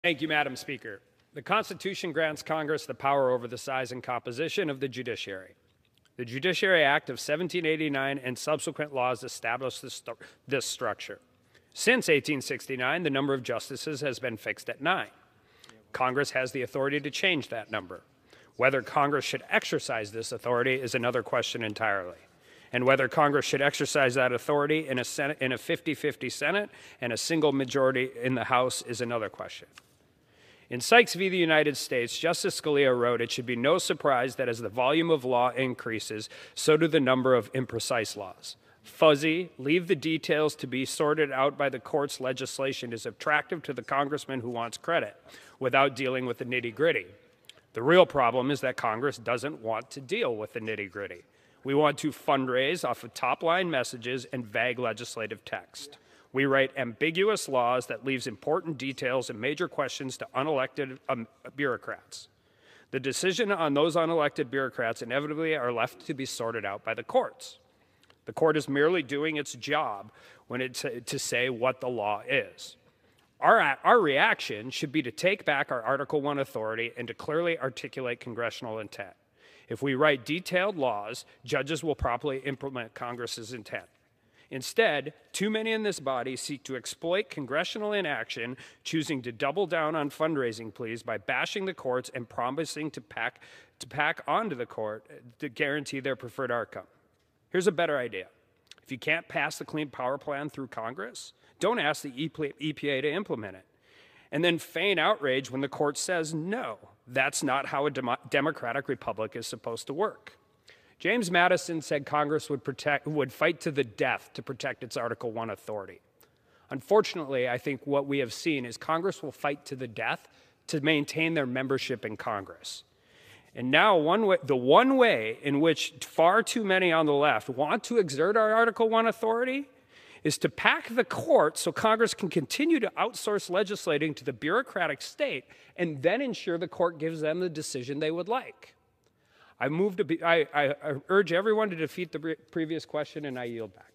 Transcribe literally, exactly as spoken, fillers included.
Thank you, Madam Speaker. The Constitution grants Congress the power over the size and composition of the judiciary. The Judiciary Act of seventeen eighty-nine and subsequent laws established this, st this structure. Since eighteen sixty-nine, the number of justices has been fixed at nine. Congress has the authority to change that number. Whether Congress should exercise this authority is another question entirely. And whether Congress should exercise that authority in a Senate, in a fifty fifty Senate and a single majority in the House is another question. In Sykes v. the United States, Justice Scalia wrote, "It should be no surprise that as the volume of law increases, so do the number of imprecise laws. Fuzzy, leave the details to be sorted out by the court's legislation is attractive to the congressman who wants credit, without dealing with the nitty-gritty. The real problem is that Congress doesn't want to deal with the nitty-gritty. We want to fundraise off of top-line messages and vague legislative text. We write ambiguous laws that leaves important details and major questions to unelected um, bureaucrats. The decision on those unelected bureaucrats inevitably are left to be sorted out by the courts. The court is merely doing its job when it's to say what the law is. Our, our reaction should be to take back our Article one authority and to clearly articulate congressional intent. If we write detailed laws, judges will properly implement Congress's intent. Instead, too many in this body seek to exploit congressional inaction, choosing to double down on fundraising pleas by bashing the courts and promising to pack, to pack onto the court to guarantee their preferred outcome. Here's a better idea. If you can't pass the Clean Power Plan through Congress, don't ask the E P A to implement it. And then feign outrage when the court says no. That's not how a dem- democratic republic is supposed to work. James Madison said Congress would, protect, would fight to the death to protect its Article one authority. Unfortunately, I think what we have seen is Congress will fight to the death to maintain their membership in Congress. And now one way, the one way in which far too many on the left want to exert our Article one authority is to pack the court so Congress can continue to outsource legislating to the bureaucratic state and then ensure the court gives them the decision they would like. I, move to be, I, I urge everyone to defeat the previous question, and I yield back.